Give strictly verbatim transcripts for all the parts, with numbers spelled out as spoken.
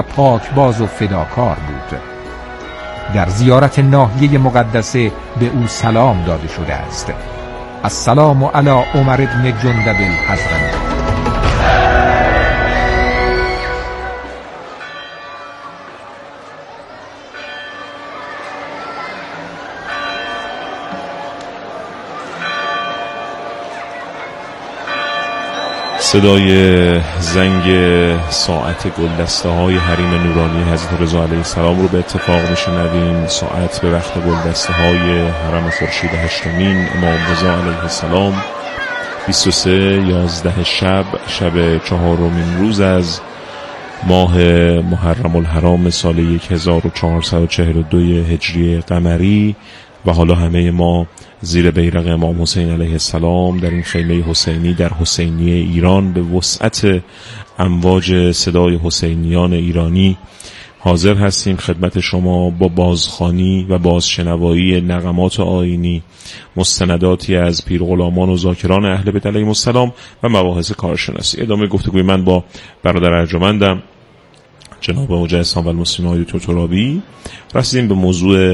پاکباز و فداکار بود. در زیارت ناحیه مقدسه به او سلام داده شده است: السلام علی عمر بن جندب الحضرمی. صدای زنگ ساعت گلدسته های حریم نورانی حضرت رضا علیه السلام رو به اتفاق میشنویم. ساعت به وقت گلدسته های حرم خورشید هشتمین امام رضا علیه السلام، بیست و سه یازده شب شب چهارمین روز از ماه محرم الحرام سال هزار و چهارصد و چهل و دو هجری قمری و حالا همه ما زیر بیرق امام حسین علیه السلام در این خیمه حسینی در حسینیه ایران به وسعت امواج صدای حسینیان ایرانی حاضر هستیم خدمت شما با بازخوانی و بازشنوایی نغمات آیینی، مستنداتی از پیرغلامان و ذاکران اهل بیت علیهم السلام و مباحث کارشناسی. ادامه گفتگوی من با برادر ارجمندم جناب حجه اسلام و المسلمین آقای دکتر ترابی. رسیدیم به موضوع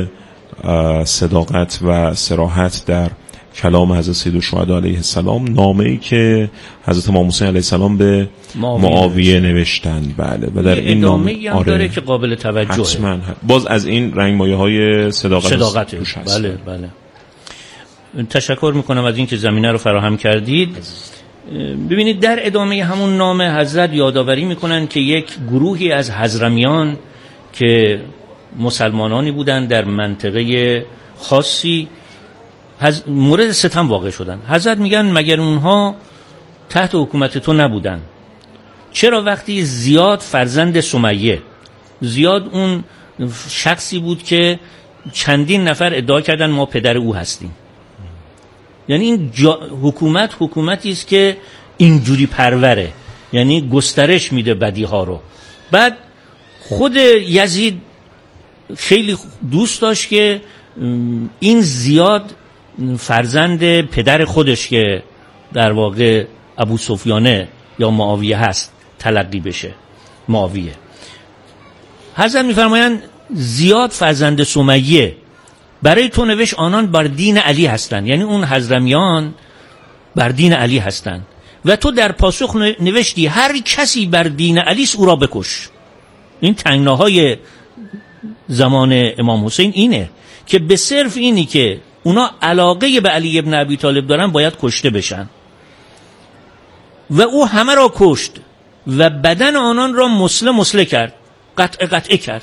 صداقت و صراحت در کلام حضرت سیدالشهدا علیه السلام، نامه‌ای که حضرت امام حسین علیه السلام به معاویه نوشتند. بله، و در این نامه آره داره که قابل توجهه. حتما باز از این رنگمایه‌های صداقت صداقت بله بله. تشکر میکنم از اینکه زمینه رو فراهم کردید. ببینید در ادامه همون نامه حضرت یادآوری میکنن که یک گروهی از حضرمیان که مسلمانانی بودند در منطقه خاصی مورد ستم واقع شدن. حضرت میگن مگر اونها تحت حکومت تو نبودن؟ چرا وقتی زیاد فرزند سمیه، زیاد اون شخصی بود که چندین نفر ادعا کردن ما پدر او هستیم، یعنی این جا حکومت حکومتی است که اینجوری پروره، یعنی گسترش میده بدیها رو. بعد خود یزید خیلی دوست داشت که این زیاد فرزند پدر خودش که در واقع ابو سفیانه یا معاویه هست تلقی بشه معاویه. حضرت میفرمایند زیاد فرزند سمیه برای تو نوشت آنان بر دین علی هستند، یعنی اون حضرمیان بر دین علی هستند و تو در پاسخ نوشتی هر کسی بر دین علی است او را بکش. این تنگناهای زمان امام حسین اینه که به صرف اینی که اونا علاقه به علی ابن ابی طالب دارن باید کشته بشن و او همه را کشت و بدن آنان را مسله مسله کرد، قطع قطعه کرد.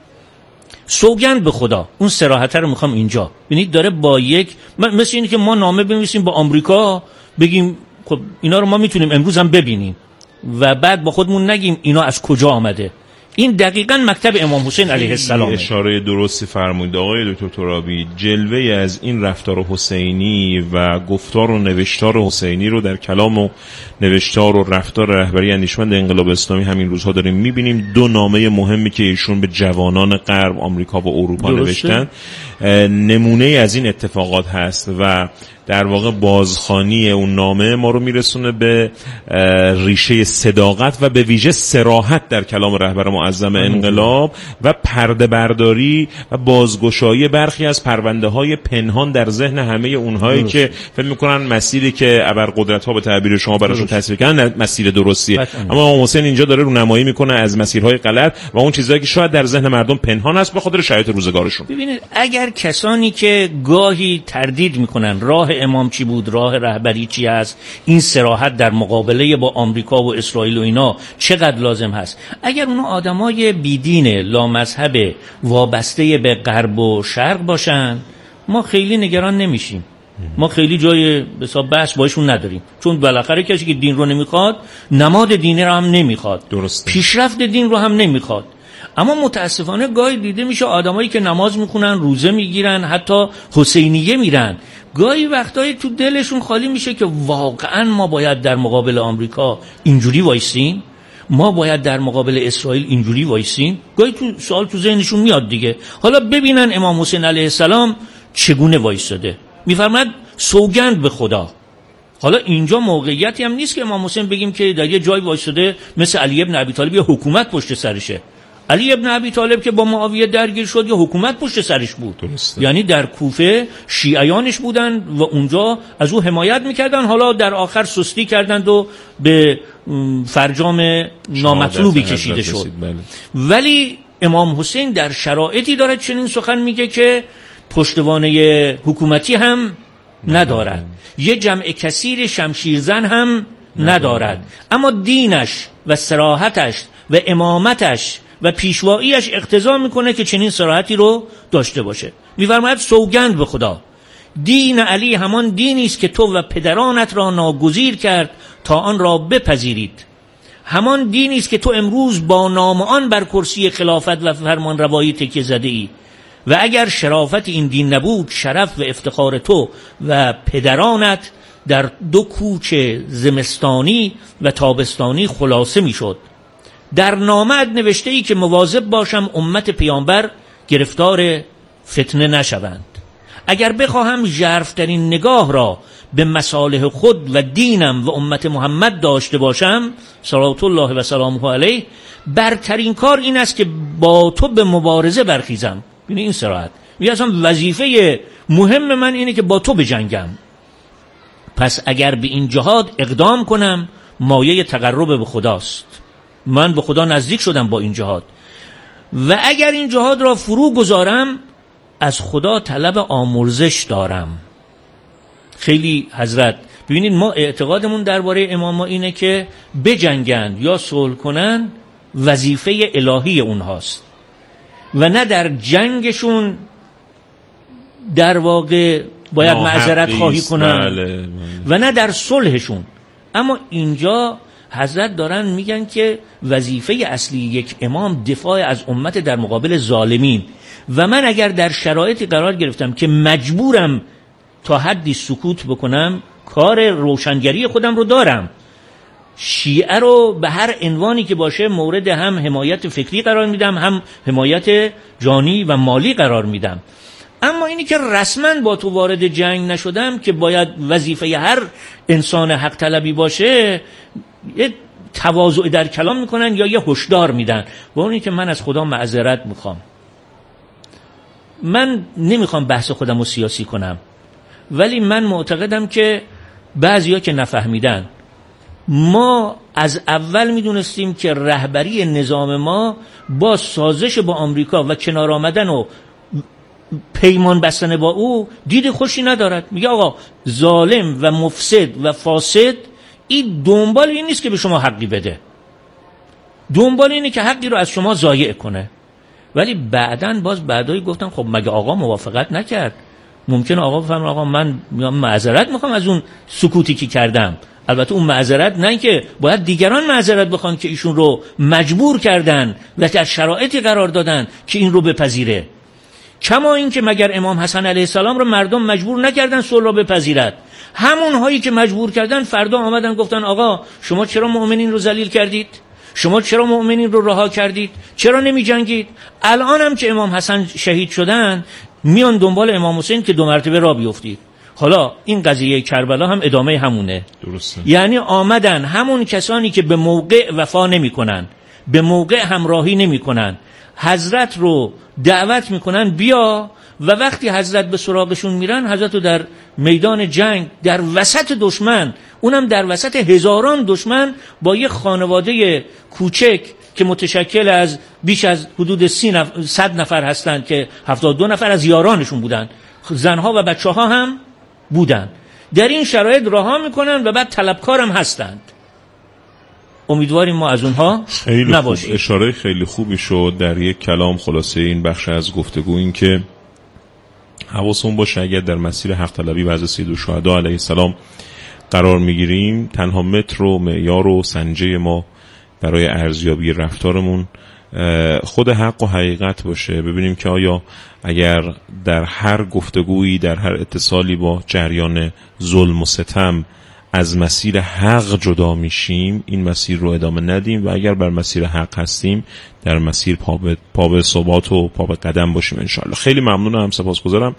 سوگند به خدا. اون صراحت رو میخوام اینجا ببینید داره با یک مثل اینه که ما نامه بنویسیم با آمریکا بگیم خب اینا رو ما میتونیم امروز هم ببینیم و بعد با خودمون نگیم اینا از کجا آمده. این دقیقاً مکتب امام حسین علیه السلام. اشاره درستی فرمودید آقای دکتر ترابی. جلوه از این رفتار حسینی و گفتار و نوشتار حسینی رو در کلام و نوشتار و رفتار رهبری اندیشمند انقلاب اسلامی همین روزها داریم میبینیم. دو نامه مهمی که ایشون به جوانان غرب آمریکا و اروپا نوشتن نمونه از این اتفاقات هست و در واقع بازخوانی اون نامه ما رو میرسونه به ریشه صداقت و به ویژه صراحت در کلام رهبر معظم انقلاب و پرده برداری و بازگشایی برخی از پرونده های پنهان در ذهن همه اونهایی درست. که فکر میکنن مسیری که ابرقدرت ها به تعبیر شما براشون تصویر کردن مسیر درستیه، اما امام حسین اینجا داره رونمایی میکنه از مسیرهای غلط و اون چیزایی که شاید در ذهن مردم پنهان است به خاطر شرایط روزگارشون. ببینید اگر کسانی که گاهی تردید میکنن راه امام چی بود، راه رهبری چی است، این صراحت در مقابله با آمریکا و اسرائیل و اینا چقدر لازم هست، اگر اونا آدمای بیدین لامذهب وابسته به غرب و شرق باشن ما خیلی نگران نمیشیم، ما خیلی جای حساب بحث باشون نداریم، چون بالاخره کسی که دین رو نمیخواد نماد دینی رو هم نمیخواد، درسته. پیشرفت دین رو هم نمیخواد. اما متاسفانه گاهی دیده میشه آدمایی که نماز میخونن، روزه میگیرن، حتی حسینیه میرن، گاهی وقتایی تو دلشون خالی میشه که واقعا ما باید در مقابل آمریکا اینجوری وایسیم، ما باید در مقابل اسرائیل اینجوری وایسیم. گاهی تو سوال تو ذهنشون میاد دیگه. حالا ببینن امام حسین علیه السلام چگونه وایساده. میفرماد سوگند به خدا. حالا اینجا موقعیتی هم نیست که امام حسین بگیم که در یه جای وایساده مثل علی ابن ابی طالب یه حکومت پشت سرشه. علی ابن ابی طالب که با معاویه درگیر شد یا حکومت پشت سرش بود درسته. یعنی در کوفه شیعیانش بودن و اونجا از او حمایت میکردن، حالا در آخر سستی کردند و به فرجام نامطلوبی کشیده شد. بله. ولی امام حسین در شرایطی داره چنین سخن میگه که پشتوانه حکومتی هم ندارد، یه جمع کثیر شمشیرزن هم ندارد، اما دینش و صراحتش و امامتش و پیشواییش اقتضا میکنه که چنین صراحتی رو داشته باشه. میفرماید سوگند به خدا، دین علی همان دینی است که تو و پدرانت را ناگزیر کرد تا آن را بپذیرید، همان دینی است که تو امروز با نام آن بر کرسی خلافت و فرمان روایی تکیه زده ای و اگر شرافت این دین نبود شرف و افتخار تو و پدرانت در دو کوچ زمستانی و تابستانی خلاصه میشد. در نامه نوشته ای که مواظب باشم امت پیامبر گرفتار فتنه نشوند. اگر بخواهم ژرف‌ترین نگاه را به مصالح خود و دینم و امت محمد داشته باشم صلوات الله و سلامه علیه، برترین کار این است که با تو به مبارزه برخیزم. ببین این صراحت میگه اصلا وظیفه مهم من اینه که با تو بجنگم، پس اگر به این جهاد اقدام کنم مایه تقرب به خداست، من به خدا نزدیک شدم با این جهاد، و اگر این جهاد را فرو گذارم از خدا طلب آمرزش دارم. خیلی حضرت ببینید ما اعتقادمون درباره اماما اینه که بجنگند یا صلح کنن وظیفه الهی اونهاست و نه در جنگشون در واقع باید معذرت خواهی کنن. بله، بله. و نه در صلحشون. اما اینجا حضرت دارن میگن که وظیفه اصلی یک امام دفاع از امت در مقابل ظالمین، و من اگر در شرایطی قرار گرفتم که مجبورم تا حدی سکوت بکنم کار روشنگری خودم رو دارم، شیعه رو به هر عنوانی که باشه مورد هم حمایت فکری قرار میدم هم حمایت جانی و مالی قرار میدم. اما اینی که رسما با تو وارد جنگ نشدم که باید وظیفه هر انسان حق طلبی باشه، یه تواضع در کلام میکنن یا یه هشدار میدن و اونی که من از خدا معذرت میخوام، من نمیخوام بحث خودم رو سیاسی کنم، ولی من معتقدم که بعضیا که نفهمیدن، ما از اول میدونستیم که رهبری نظام ما با سازش با آمریکا و کنار آمدن و پیمان بستن با او دید خوشی ندارد. میگه آقا ظالم و مفسد و فاسد این دنبال این نیست که به شما حقی بده، دنبال اینه که حقی رو از شما ضایع کنه. ولی بعدن باز بعدایی گفتن خب مگه آقا موافقت نکرد؟ ممکنه آقا بفهمه آقا من معذرت میخوام از اون سکوتی که کردم. البته اون معذرت نه که باید دیگران معذرت بخوان که ایشون رو مجبور کردن و در شرایطی قرار دادن که این رو بپذیره. کما این که مگر امام حسن علیه السلام رو مردم مجبور نکردن صلح رو بپذیرد؟ همون هایی که مجبور کردن فردا آمدن گفتن آقا شما چرا مؤمنین رو ذلیل کردید؟ شما چرا مؤمنین رو رها کردید؟ چرا نمی جنگید؟ الان هم که امام حسن شهید شدن میان دنبال امام حسین که دو مرتبه را بیفتید. حالا این قضیه کربلا هم ادامه همونه. درسته. یعنی آمدن همون کسانی که به موقع وفا نمی کنن، به موقع همراهی نمی کنن، حضرت رو دعوت میکنن بیا، و وقتی حضرت به سراغشون میرن حضرت رو در میدان جنگ در وسط دشمن، اونم در وسط هزاران دشمن با یه خانواده کوچک که متشکل از بیش از حدود سی نفر، صد نفر هستند که هفتاد و دو نفر از یارانشون بودن، زنها و بچه ها هم بودن، در این شرایط رها میکنن و بعد طلبکارم هستند. امیدواریم ما از اونها خیلی نباشیم. خوب. اشاره خیلی خوبی شد در یک کلام خلاصه این بخش از گفتگو، این که حواسمون باشه اگر در مسیر حق طلبی و از سید الشهدا علیه السلام قرار میگیریم، تنها متر و معیار و سنجه ما برای ارزیابی رفتارمون خود حق و حقیقت باشه. ببینیم که آیا اگر در هر گفتگویی، در هر اتصالی با جریان ظلم و ستم از مسیر حق جدا میشیم، این مسیر رو ادامه ندیم، و اگر بر مسیر حق هستیم در مسیر پا به ثبات و پا به قدم باشیم انشاءالله. خیلی ممنونم، سپاسگزارم.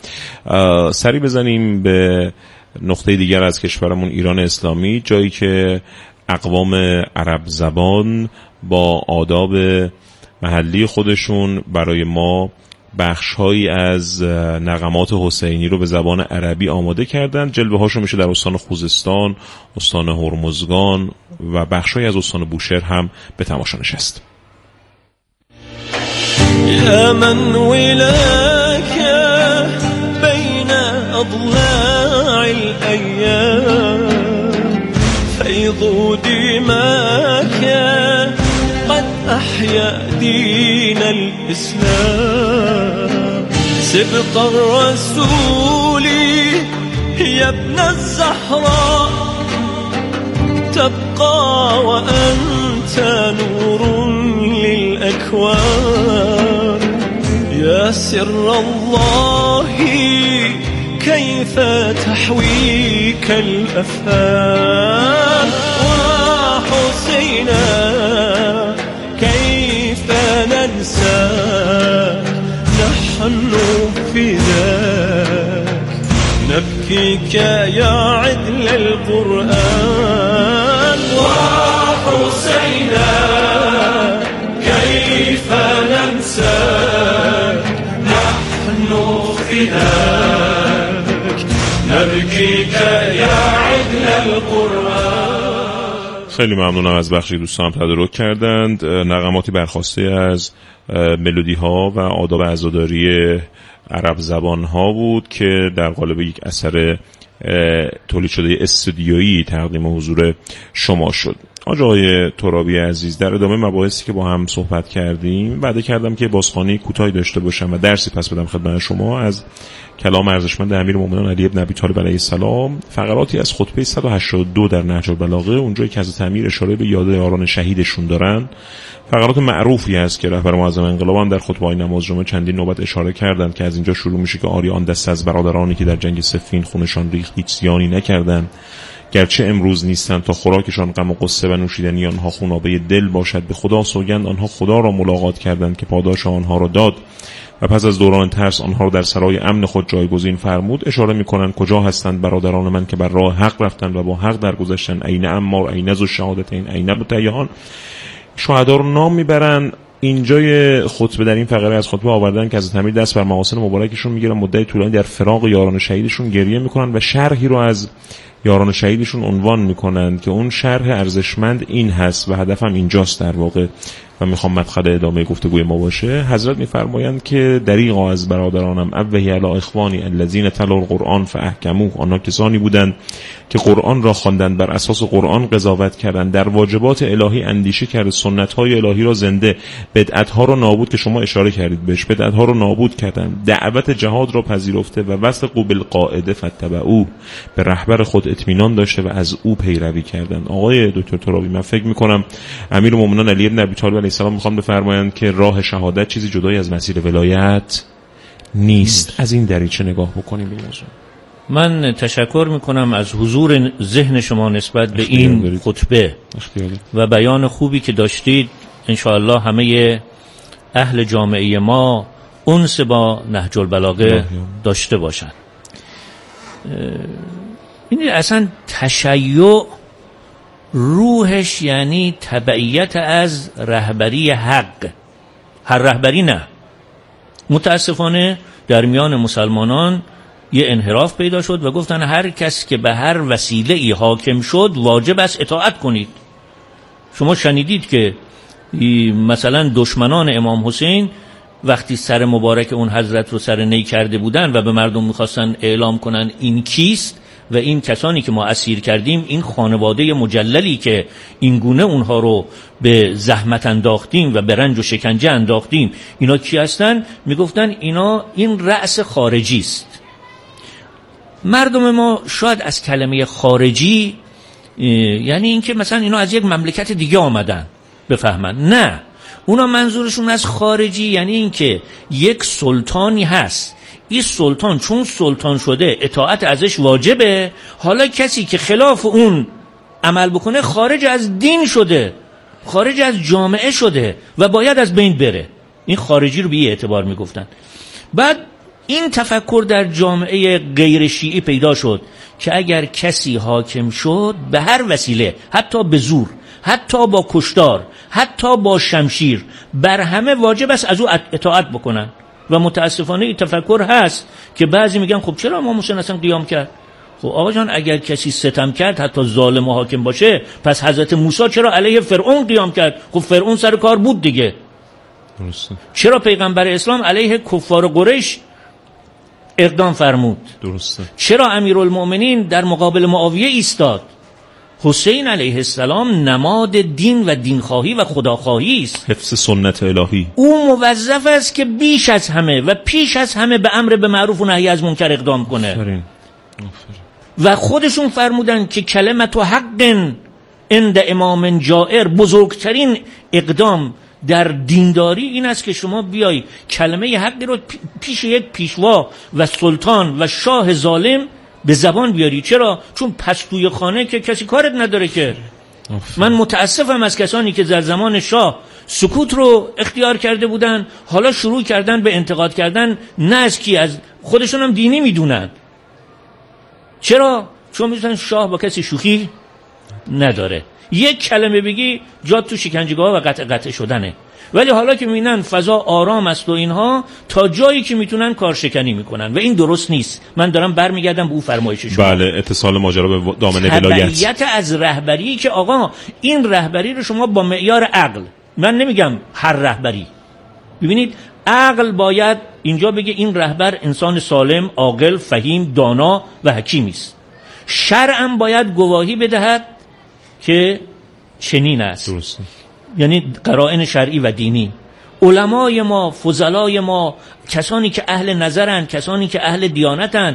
سری بزنیم به نقطه دیگر از کشورمون ایران اسلامی، جایی که اقوام عرب زبان با آداب محلی خودشون برای ما بخش‌هایی از نغمات حسینی رو به زبان عربی آماده کردن. جلوه هاشو میشه در استان خوزستان، استان هرمزگان و بخش‌هایی از استان بوشهر هم به تماشا نشست. يا من ولاك بين أضلاع الأيام فيض دماك قد أحيا دين الإسلام سبط الرسول يا ابن الزهراء تبقى وأنت نور للأكوان يا سر الله كيف تحويك الأفهام وحسينا كيف ننساك نحن فداك نبكيك يا عدل القرآن وحسينا كيف ننساك نحن فداك نبكيك يا عدل القرآن. خیلی ممنونم از بخشی دوستان تدارک کردند. نغماتی برخواسته از ملودی ها و آداب عزاداری عرب زبان ها بود که در قالب یک اثر تولید شده استودیویی تقدیم حضور شما شد. آقای ترابی عزیز، در ادامه مباحثی که با هم صحبت کردیم وعده کردم که بازخوانی کوتاهی داشته باشم و درسی پس بدم خدمت شما از کلام ارزشمند امیرالمومنین علی بن ابی طالب علیه السلام، فقراتی از خطبه صد و هشتاد و دو در نهج البلاغه، اونجایی که از تعمیر اشاره به یاد یاران شهیدشون دارن. فقرات معروفی هست که رهبر معظم انقلاب هم در خطبه‌های نماز جمعه چندین نوبت اشاره کردند که از اینجا شروع میشه که آری آن دست از برادرانی که در جنگ صفین خونشان ریخت هیچ زیانی نکردند، گرچه امروز نیستند تا خوراکشان غم و غصه و نوشیدنی آنها خونابه دل باشد. به خدا سوگند آنها خدا را ملاقات کردند که پاداش آنها را داد و پس از دوران ترس آنها را در سرای امن خود جایگزین فرمود. اشاره می‌کنند کجا هستند برادران من که بر راه حق رفتند و با حق درگذشتند؟ عین عمار، عین ذو الشهادتین، عین ابو تیهان. شهدا رو نام میبرن. اینجای خطبه در این فقره از خطبه آوردن که از تعمیر دست بر محاسن مبارکشون میگیرن، مدت طولانی در فراق یاران شهیدشون گریه میکنن و شرحی رو از یاران شهیدشون عنوان میکنند که اون شرح ارزشمند این هست و هدفم اینجاست در واقع و میخوام مدخل ادامه گفتگوی ما باشه. حضرت میفرمایند که دریغا از برادرانم ابوهی علی اخوانی الذین تلوا القرآن فاحکموه، آنها کسانی بودند که قرآن را خواندند، بر اساس قرآن قضاوت کردند، در واجبات الهی اندیشه کرد، سنت های الهی را زنده، بدعت ها را نابود که شما اشاره کردید بهش، بدعت ها را نابود کردند، دعوت جهاد را پذیرفته و وثقوا بالقائد فاتبعوه، به رهبر خود اطمینان داشته و از او پیروی کردند. آقای دکتر ترابی، من فکر میکنم امیرالمومنین علی بن ابی طالب علیه السلام میخوام بفرمایند که راه شهادت چیزی جدای از مسیر ولایت نیست. از این دریچه نگاه بکنیم به موضوع. من تشکر میکنم از حضور ذهن شما نسبت به این دارید. خطبه اختیاری. و بیان خوبی که داشتید. انشاءالله همه اهل جامعه ما انس با نهج البلاغه داشته باشند. این اصلا تشیع روحش یعنی تبعیت از رهبری حق، هر رهبری نه. متاسفانه در میان مسلمانان یه انحراف پیدا شد و گفتن هر کس که به هر وسیله ای حاکم شد واجب است اطاعت کنید. شما شنیدید که مثلا دشمنان امام حسین وقتی سر مبارک اون حضرت رو سر نی کرده بودن و به مردم میخواستن اعلام کنن این کیست و این کسانی که ما اسیر کردیم، این خانواده مجللی که این گونه اونها رو به زحمت انداختیم و به رنج و شکنجه انداختیم، اینا کی هستن؟ میگفتن اینا این رأس خارجی است. مردم ما شاید از کلمه خارجی یعنی این که مثلا اینا از یک مملکت دیگه آمدن بفهمن. نه، اونا منظورشون از خارجی یعنی این که یک سلطانی هست، این سلطان چون سلطان شده اطاعت ازش واجبه، حالا کسی که خلاف اون عمل بکنه خارج از دین شده، خارج از جامعه شده و باید از بین بره. این خارجی رو به این اعتبار میگفتن. بعد این تفکر در جامعه غیر شیعی پیدا شد که اگر کسی حاکم شد به هر وسیله، حتی به زور، حتی با کشتار، حتی با شمشیر، بر همه واجب است از او اطاعت بکنن. و متاسفانه این تفکر هست که بعضی میگن خب چرا امام حسین اصلا قیام کرد؟ خب آقا جان اگر کسی ستم کرد حتی ظالم و حاکم باشه، پس حضرت موسی چرا علیه فرعون قیام کرد؟ خب فرعون سر کار بود دیگه. درسته. چرا پیغمبر اسلام علیه کفار قریش اقدام فرمود؟ درسته. چرا امیرالمؤمنین در مقابل معاویه ایستاد؟ حسین علیه السلام نماد دین و دینخواهی و خداخواهی است. حفظ سنت الهی. او موظف است که بیش از همه و پیش از همه به امر به معروف و نهی از منکر اقدام کنه. آفرین. و خودشون فرمودن که کلمت و حق عند امام جائر، بزرگترین اقدام در دینداری این است که شما بیای کلمه حق رو پیش یک پیشوا و سلطان و شاه ظالم به زبان بیاری. چرا؟ چون پستوی خانه که کسی کارت نداره که. من متاسفم از کسانی که در زمان شاه سکوت رو اختیار کرده بودن، حالا شروع کردن به انتقاد کردن، نه از کی، از خودشون هم دینی میدونن. چرا؟ چون میدونن شاه با کسی شوخی نداره، یک کلمه بگی جات تو شکنجهگاه و قطع قطع شدنه. ولی حالا که میبینن فضا آرام است و اینها، تا جایی که میتونن کارشکنی میکنن و این درست نیست. من دارم برمیگردم به اون فرمایش شما. بله، اتصال ماجرا به دامنه ولایت. تبعیت از رهبری که آقا این رهبری رو شما با معیار عقل، من نمیگم هر رهبری، ببینید عقل باید اینجا بگه این رهبر انسان سالم، عاقل، فهیم، دانا و حکیمی است. شرعم باید گواهی بدهد که چنین است. درسته. یعنی قرائن شرعی و دینی. علمای ما، فضلای ما، کسانی که اهل نظرن، کسانی که اهل دیانتن،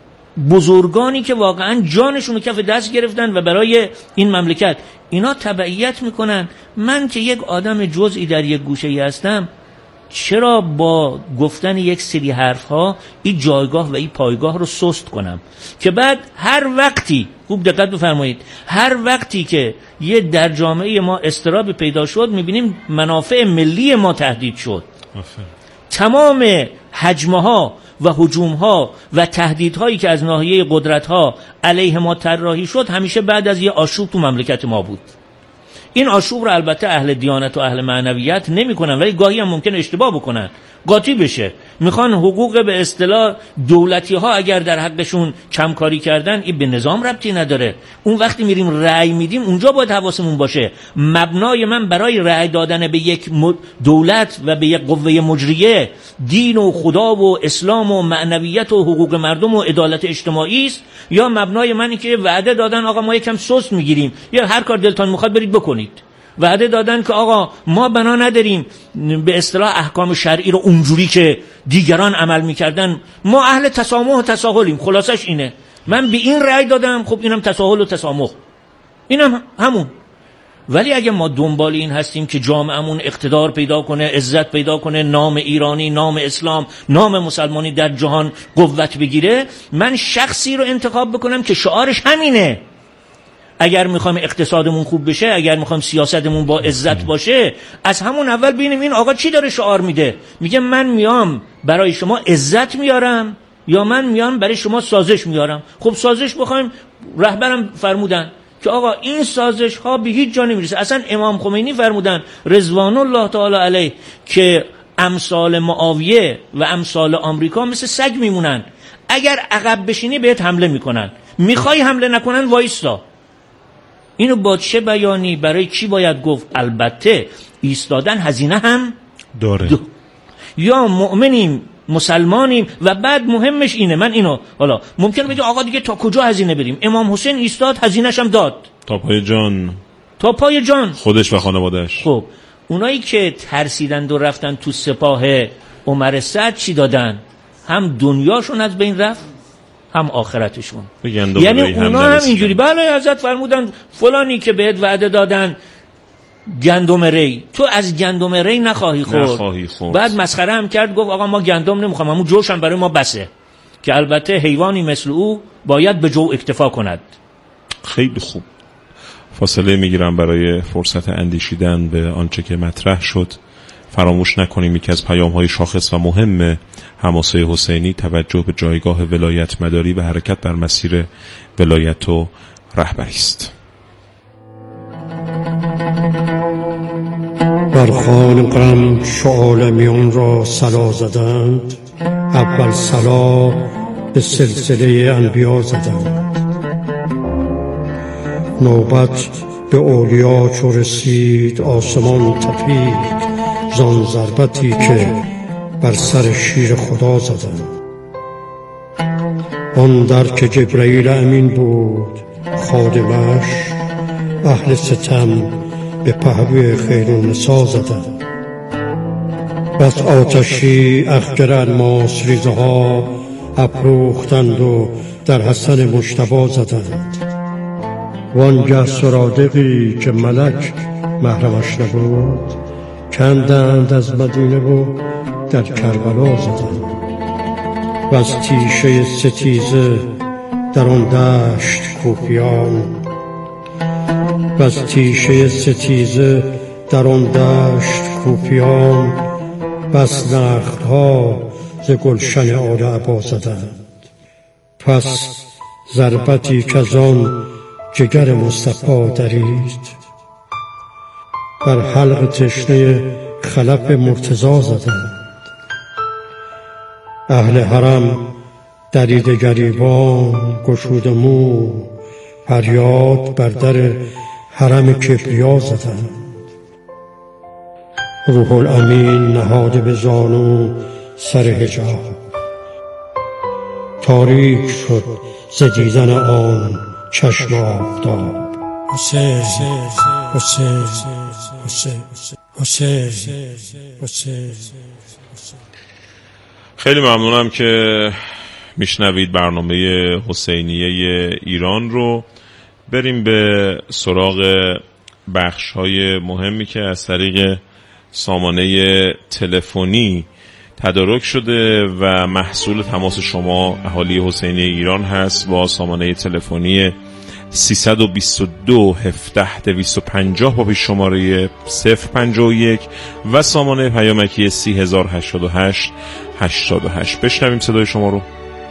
بزرگانی که واقعا جانشون رو کف دست گرفتن و برای این مملکت، اینا تبعیت میکنن. من که یک آدم جزئی در یک گوشه ای هستم، چرا با گفتن یک سری حرف ها این جایگاه و این پایگاه رو سست کنم که بعد هر وقتی، خوب دقت بفرمایید، هر وقتی که یه در جامعه ما اضطراب پیدا شد، میبینیم منافع ملی ما تهدید شد. آفرین. تمام هجمه ها و هجوم ها و تهدید هایی که از ناحیه قدرت ها علیه ما طراحی شد، همیشه بعد از یه آشوب تو مملکت ما بود. این آشوب رو البته اهل دیانت و اهل معنویت نمی کنن، ولی گاهی هم ممکن اشتباه بکنن، قاطی بشه. میخوان حقوق به اصطلاح دولتی ها اگر در حقشون کمکاری کردن، این به نظام ربطی نداره. اون وقتی میریم رأی میدیم اونجا باید حواسمون باشه مبنای من برای رأی دادن به یک دولت و به یک قوه مجریه دین و خدا و اسلام و معنویت و حقوق مردم و عدالت اجتماعی است، یا مبنای منی که وعده دادن آقا ما یکم سست میگیریم، یا هر کار دلتون میخواد برید بکنید. وعده دادن که آقا ما بنا نداریم به اصطلاح احکام شرعی رو اونجوری که دیگران عمل میکردن، ما اهل تسامح و تساهلیم. خلاصش اینه، من به این رأی دادم، خب اینم تساهل و تسامح، اینم همون. ولی اگه ما دنبال این هستیم که جامعهمون اقتدار پیدا کنه، عزت پیدا کنه، نام ایرانی، نام اسلام، نام مسلمانی در جهان قوت بگیره، من شخصی رو انتخاب بکنم که شعارش همینه. اگر میخوایم اقتصادمون خوب بشه، اگر میخوایم سیاستمون با عزت باشه، از همون اول ببینیم این آقا چی داره شعار میده. میگه من میام برای شما عزت میارم یا من میام برای شما سازش میارم. خب سازش بخوایم، رهبرم فرمودن که آقا این سازش ها به هیچ جا نمیرسه. اصلا امام خمینی فرمودن رضوان الله تعالی علیه که امثال معاویه و امثال آمریکا مثل سگ میمونن، اگر عقب بشینی بهت حمله میکنن، میخوای حمله نکنن وایستا. اینو با چه بیانی برای کی باید گفت؟ البته ایستادن هزینه هم داره. دو. یا مؤمنیم، مسلمانیم و بعد مهمش اینه، من اینو حالا ممکن بگه آقا دیگه تا کجا هزینه بریم؟ امام حسین ایستاد، هزینه‌ش هم داد تا پای جان، تا پای جان خودش و خانواده‌اش. خب اونایی که ترسیدند و رفتن تو سپاه عمر سعد چی دادن؟ هم دنیاشون از بین رفت، هم آخرتشون. یعنی اونا هم, هم اینجوری. بله حضرت فرمودن فلانی که بهت وعده دادن گندم ری، تو از گندم ری نخواهی خورد. نخواهی خورد. بعد مسخره هم کرد، گفت آقا ما گندم نمیخوام، همون جوش هم برای ما بسه. که البته حیوانی مثل او باید به جو اکتفا کند. خیلی خوب. فاصله میگیرم برای فرصت اندیشیدن به آنچه که مطرح شد. فراموش نکنیم یکی از پیام‌های شاخص و مهم حماسه حسینی توجه به جایگاه ولایت مداری و حرکت بر مسیر ولایت و رهبری است. بر خوان غم شعالمیان را صلا زدند، اول صلا به سلسله انبیا زدند. نوبت به اولیا چو رسید آسمان تپید، زان ضربتی که بر سر شیر خدا زدند. آن در که جبرئیل امین بود خادمش، اهل ستم به پهلوی خیرالنسا زدند. بس آتشی اخگر الماس ریزه ها افروختند و در حسن مجتبی زدند. وانگه سرادقی که ملک محرمش نبود، کندند از مدینه و در کربلا زدند. و از تیشه ستیزه در آن دشت کوفیان، و از تیشه ستیزه در آن دشت کوفیان، بس نخل‌ها ز گلشن آل عبا زدند. پس ضربتی که از آن جگر مصطفی درید، بر حلق تشنه خلف مرتضی زدند. اهل حرم دریده گریبان گشوده مو، فریاد بر در حرم کبریا زدند. روح الامین نهاده به زانو سر حجاب، تاریک شد ز دیدن آن چشم آفتاب. حسین حسین حسین حسین حسین. خیلی ممنونم که میشنوید برنامه حسینیه ایران رو. بریم به سراغ بخش‌های مهمی که از طریق سامانه تلفنی تدارک شده و محصول تماس شما اهالی حسینیه ایران هست با سامانه تلفنی سیصد و بیست و دو هفده دویست و پنجاه با پیش شماره صفر پنجاه و یک و سامانه پیامکی سی هزار و هشتاد و هشت هشتاد و هشت. بشنویم صدای شما رو.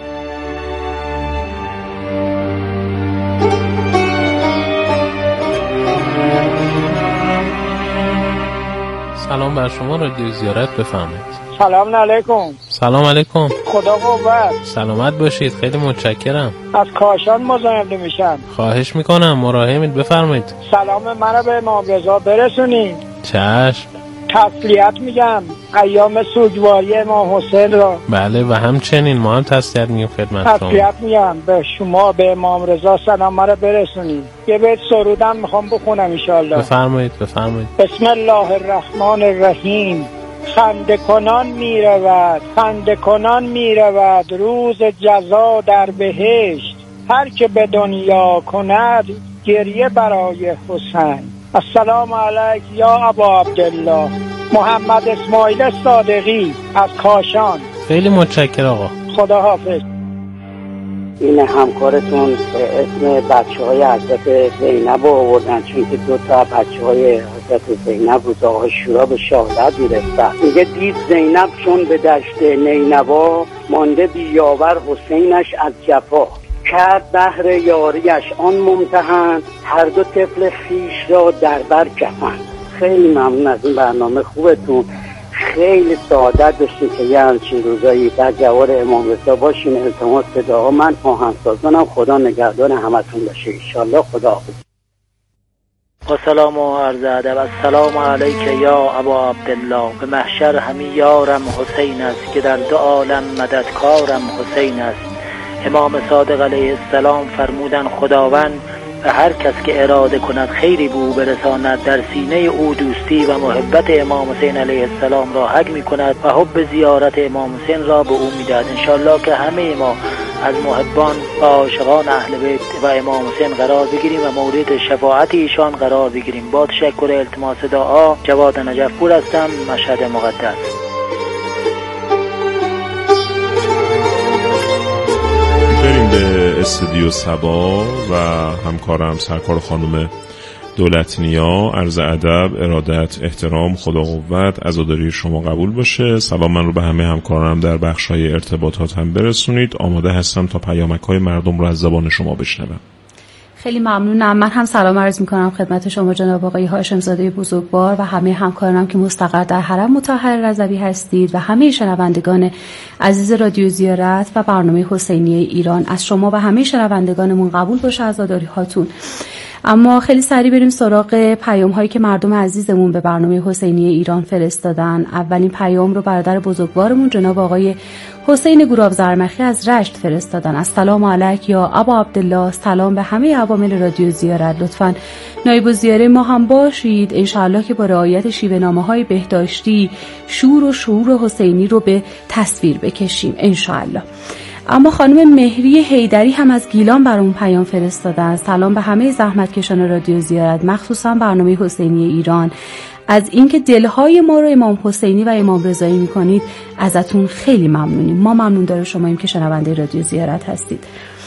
سلام بر شما، رادیو زیارت، بفرمایید. سلام علیکم. سلام علیکم. خدا قوت. سلامت باشید، خیلی متشکرم. از کاشان مزاحم میشم. خواهش میکنم، مراحمید، بفرمایید. سلام منو به امام رضا برسونید. چشم. تسلیت میگم ایام سوگواری امام حسین را. بله و همچنین ما هم تسلیت میگیم خدمت شما. تسلیت میگم به شما، به امام رضا سلام مرا برسونید. یه بیت سرودم میخوام بخونم ان شاء الله. بفرمایید بفرمایید. بسم الله الرحمن الرحیم. خنده کنان می رود، خنده کنان می رود روز جزا در بهشت. هر که به دنیا کند گریه برای حسین. السلام علیک یا ابا عبدالله. محمد اسماعیل صادقی از کاشان. خیلی متشکرم آقا. خدا حافظ. این همکارتون اسم بچه های حضرت زینب آوردن، چون که دو تا بچه های حضرت زینب روز آشورا به شهادت میرسن. میگه دید زینب چون به دشت نینوا، مانده بیاور حسینش از جفا. کرد بهر یاریش آن ممتحن، هر دو طفل خیش را در بر کفن. خیلی ممنون از این برنامه خوبتون. خیلی سعادت داشتیم که یه همچین روزایی در جوار امام رضا باشین. التماس صداها من آهنگسازانم. خدا نگهدار همتون باشه انشالله. خدا حافظ. با سلام و عرض ادب. السلام علیک یا ابا عبدالله. به محشر همی یارم حسین است، که در دو عالم مددکارم حسین است. امام صادق علیه السلام فرمودن خداوند و هر کس که اراده کند خیری به او برساند، در سینه او دوستی و محبت امام حسین علیه السلام را حک می کند و حب زیارت امام حسین را به او می دهد. انشالله که همه ما از محبان و عاشقان اهل بیت و امام حسین قرار بگیریم و مورد شفاعت ایشان قرار بگیریم. با تشکر التماس دعا، جواد نجفپور هستم، مشهد مقدس. بریم به استودیو سبا و همکارم سرکار خانم دولتنیا. عرض ادب، ارادت، احترام، خدا قوت، عزاداری شما قبول باشه. سلام من رو به همه همکارم در بخش‌های ارتباطات هم برسونید. آماده هستم تا پیامک‌های مردم رو از زبان شما بشنوم. خیلی ممنونم. من هم سلام عرض میکنم خدمت شما جناب آقای هاشم زاده بزرگوار و همه همکارانم که مستقر در حرم مطهر رضوی هستید و همه شنوندگان عزیز رادیو زیارت و برنامه حسینیه ایران. از شما و همه شنوندگانمون قبول باشه عزاداری هاتون. اما خیلی سریع بریم سراغ پیام هایی که مردم عزیزمون به برنامه حسینیه ایران فرستادن. اولین پیام رو برادر بزرگوارمون جناب آقای حسین گوراب زرمخی از رشت فرستادن. السلام علیک یا ابا عبدالله، سلام به همه عوامل رادیو زیارت. لطفاً نایب الزیاره ما هم باشید انشاءالله که با رعایت شیوه نامه های بهداشتی شور و شعور حسینی رو به تصویر بکشیم انشاءالله. اما خانم مهری حیدری هم از گیلان برام پیام فرستادن. سلام به همه زحمتکشان رادیو زیارت، مخصوصا برنامه حسینی ایران. از اینکه دلهای ما رو امام حسینی و امام رضایی میکنید ازتون خیلی ممنونیم. ما ممنون داره شماییم که شنونده رادیو زیارت هستید.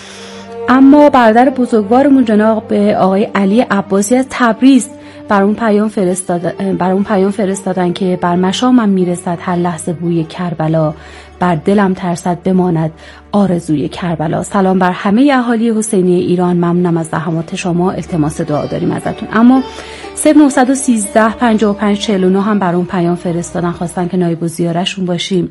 اما برادر بزرگوارمون جناب آقای علی عباسی از تبریز برام پیام فرستادن برام پیام فرستادن که بر مشامم میرسد هر لحظه بوی کربلا، بر دلم ترسد بماند آرزوی کربلا. سلام بر همه اهالی حسینی ایران، ممنونم از زحمات شما، التماس دعا داریم ازتون. اما صفر نه یک سه پنج پنج چهار نه هم برام پیام فرستادن، خواستن که نایب الزیاره‌شون باشیم.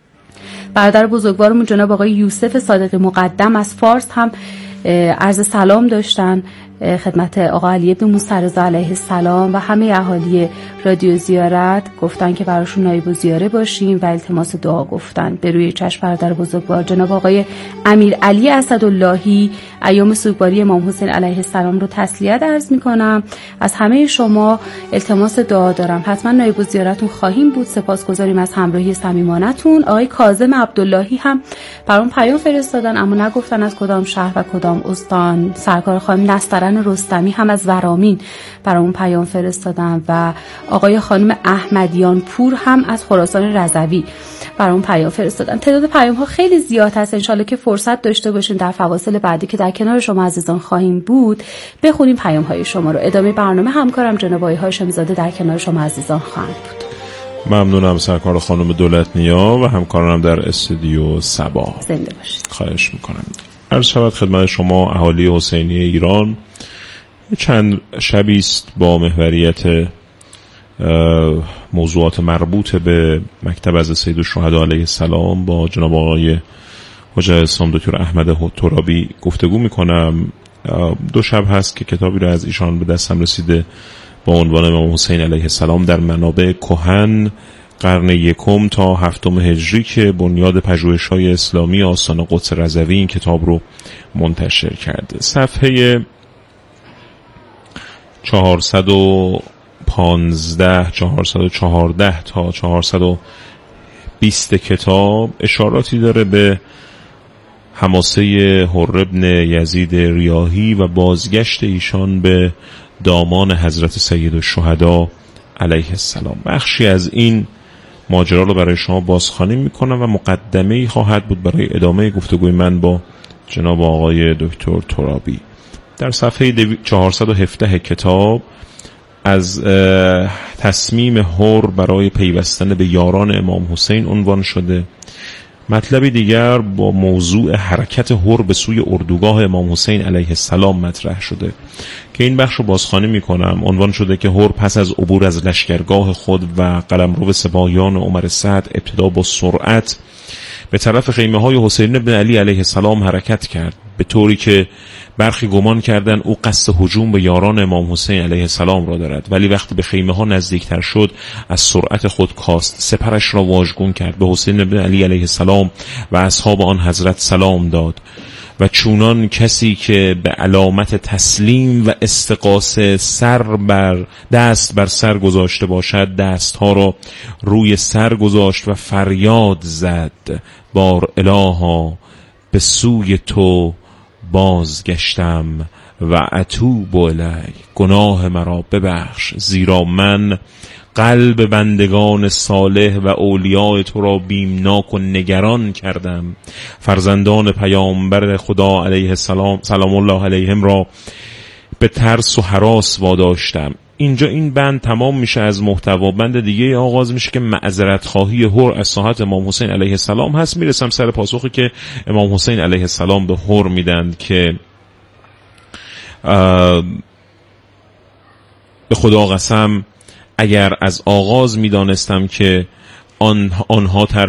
برادر بزرگوارمون جناب آقای یوسف صادق مقدم از فارس هم عرض سلام داشتن خدمت آقا علی ابن موسی رضا علیه السلام و همه اهالی رادیو زیارت. گفتن که براشون نایب الزیاره باشیم و التماس دعا گفتن. به روی چشم برادر بزرگوار جناب آقای امیر علی اسداللهی ایام سوگواری امام حسین علیه السلام رو تسلیت عرض میکنم. از همه شما التماس دعا دارم، حتما نایب الزیارتون خواهیم بود. سپاسگزاریم از همراهی صمیمانه‌تون. آقای کاظم عبداللهی هم برام پیام فرستادن اما نگفتن از کدام شهر و کدام استان. سرکار خانم نسترن رستمی هم از ورامین برامون پیام فرستادن و آقای خانم احمدیان پور هم از خراسان رضوی برامون پیام فرستادن. تعداد پیام ها خیلی زیاد هست، انشالله که فرصت داشته باشین در فواصل بعدی که در کنار شما عزیزان خواهیم بود بخونیم پیام های شما رو. ادامه برنامه همکارم جناب آقای هاشم زاده در کنار شما عزیزان خواهند بود. ممنونم سرکار خانم دولتنیا و همکارانم در استودیو سبا. زنده باشید. خواهش میکنم. عرض شود خدمت شما اهالی حسینی ایران، چند شبی است با محوریت موضوعات مربوط به مکتب از سید الشهدا علیه السلام با جناب آقای حجت اسلام دکتر احمد ترابی گفتگو میکنم. دو شب هست که کتابی را از ایشان به دستم رسیده با عنوان امام حسین علیه السلام در منابع کهن قرن یکم تا هفتم هجری که بنیاد پژوهش‌های اسلامی آستان قدس رضوی این کتاب رو منتشر کرده. صفحه چهارصد و پانزده چهارصد و چهارده تا چهارصد و بیست کتاب اشاراتی داره به حماسه حر ابن یزید ریاحی و بازگشت ایشان به دامان حضرت سید الشهدا علیه السلام. بخشی از این ماجرا رو برای شما بازخوانی میکنم و مقدمه‌ای خواهد بود برای ادامه گفتگوی من با جناب آقای دکتر ترابی. در صفحه چهارصد و هفده کتاب از تصمیم حر برای پیوستن به یاران امام حسین عنوان شده. مطلبی دیگر با موضوع حرکت حر به سوی اردوگاه امام حسین علیه السلام مطرح شده که این بخش رو بازخوانی میکنم. عنوان شده که حر پس از عبور از لشکرگاه خود و قلمرو سپاهیان عمر سعد ابتدا با سرعت به طرف خیمه های حسین بن علی علیه السلام حرکت کرد، به طوری که برخی گمان کردن او قصد هجوم به یاران امام حسین علیه السلام را دارد، ولی وقتی به خیمه ها نزدیکتر شد از سرعت خود کاست، سپرش را واژگون کرد، به حسین بن علی علیه السلام و اصحاب آن حضرت سلام داد و چونان کسی که به علامت تسلیم و استغاثه سر بر دست بر سر گذاشته باشد دستها را روی سر گذاشت و فریاد زد بار الها به سوی تو بازگشتم و اتوب الیک، گناه مرا ببخش زیرا من قلب بندگان صالح و اولیاء تو را بیمناک و نگران کردم، فرزندان پیامبر خدا علیه السلام سلام الله علیهم را به ترس و هراس واداشتم. اینجا این بند تمام میشه از محتوا. بند دیگه آغاز میشه که معذرت خواهی حر از ساحت امام حسین علیه السلام هست. میرسم سر پاسخی که امام حسین علیه السلام به حر میدن که به خدا قسم اگر از آغاز میدانستم که آن آنها